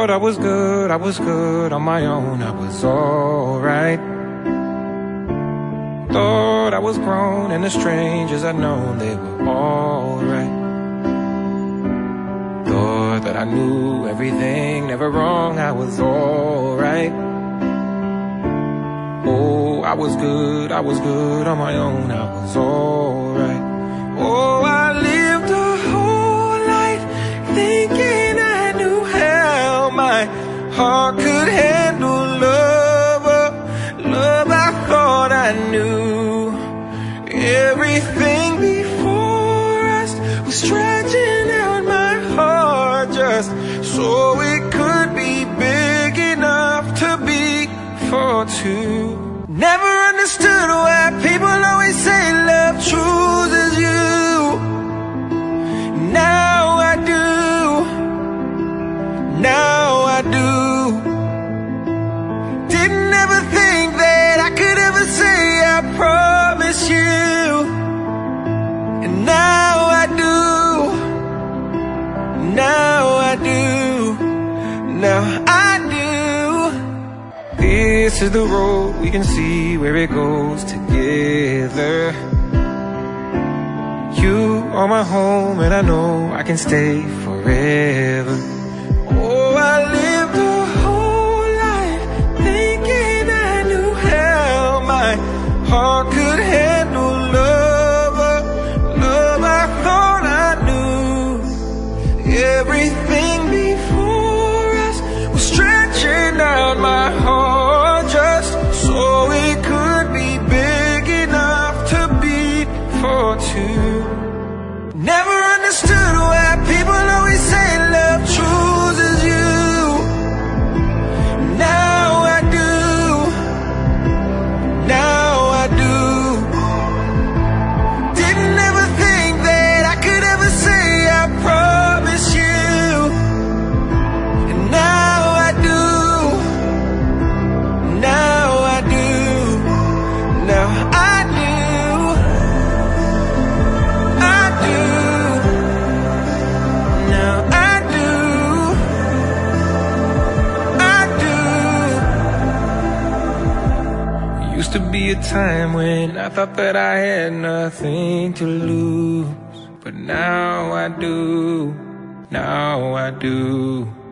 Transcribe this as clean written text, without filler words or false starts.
Thought I was good on my own, I was alright. Thought I was grown and the strangers I'd known, they were alright. Thought that I knew everything, never wrong, I was alright. Oh, I was good on my own, I was alright. Oh, I lived a whole life thinking I knew how my heart could handle love, love I thought I knew. Everything before us was stretching out my heart just so it could be big enough to be for two. Never understood why people always say love chooses you. Now I do, now I do. Didn't ever think that I could ever say I promise you. And now I do, now I do, now I do. This is the road, we can see where it goes together. You are my home and I know I can stay forever. Oh, I lived a whole life thinking I knew how my heart could handle love, love I thought I knew. Everything before us was stretching out my heart just so it could be big enough to beat for two. Never understood why people always say love chooses you. Now I do, now I do. Didn't ever think that I could ever say I promise you. And now I do, now I do, now I do. Used to be a time when I thought that I had nothing to lose, but now I do, now I do.